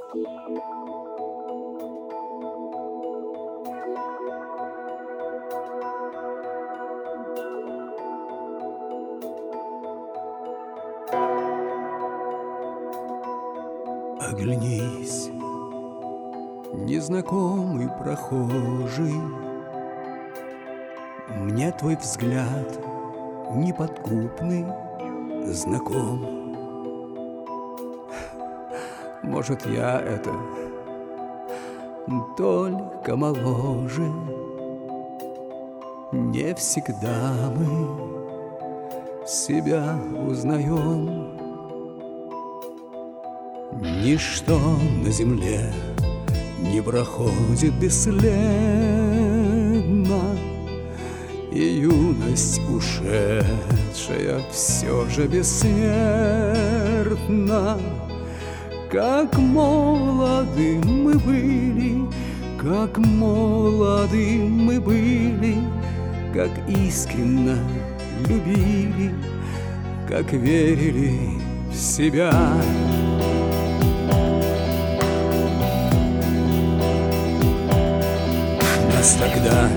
Оглянись, незнакомый прохожий, мне твой взгляд неподкупный знаком. Может, я это только моложе, не всегда мы себя узнаем. Ничто на земле не проходит бесследно, и юность ушедшая все же бессмертна. Как молоды мы были, как молоды мы были, как искренно любили, как верили в себя. Нас тогда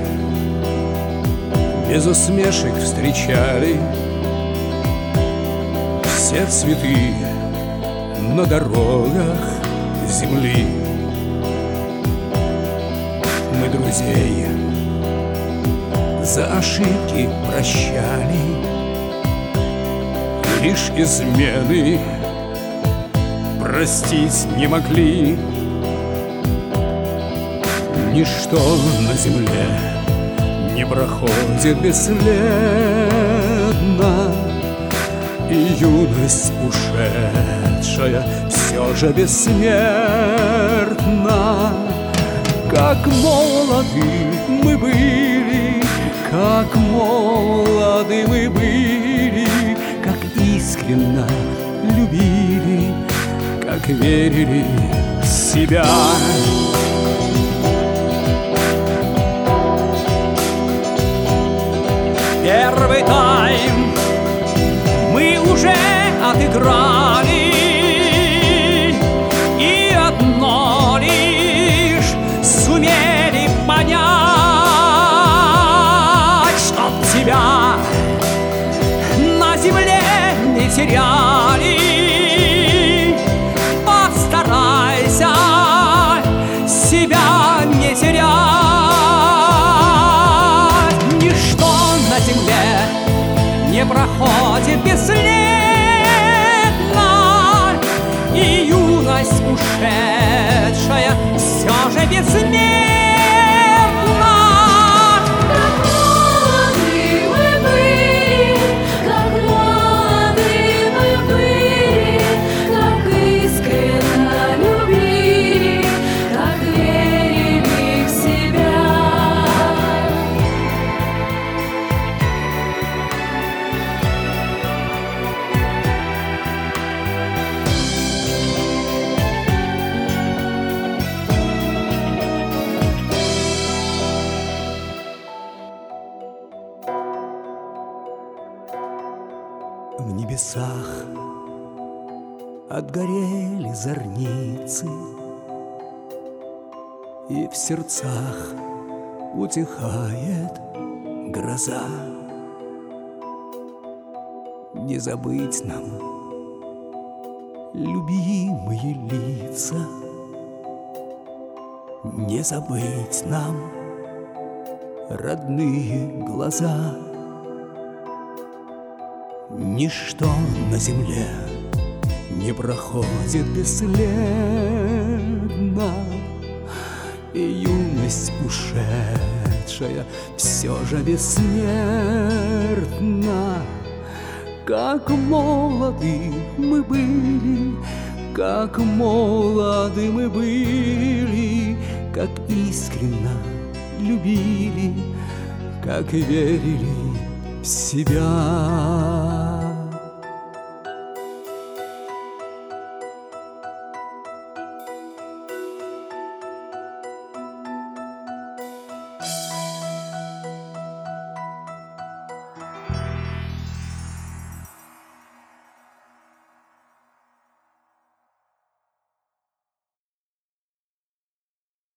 без усмешек встречали все цветы на дорогах земли. Мы друзей за ошибки прощали, лишь измены простить не могли. Ничто на земле не проходит бесследно, и юность ушедшая все же бессмертна. Как молоды мы были, как молоды мы были, как искренно любили, как верили в себя. Первый тайм мы уже отыграли, и одно лишь сумели понять, чтоб тебя на земле не теряли. Постарайся себя не терять. Не проходит бесследно, и юность ушедшая все же бессмертна. Как молоды мы были, как искренно любили, как верили в себя. В небесах отгорели зорницы, и в сердцах утихает гроза. Не забыть нам любимые лица, не забыть нам родные глаза. Ничто на земле не проходит бесследно, и юность ушедшая все же бессмертна. Как молоды мы были, как молоды мы были, как искренно любили, как верили в себя.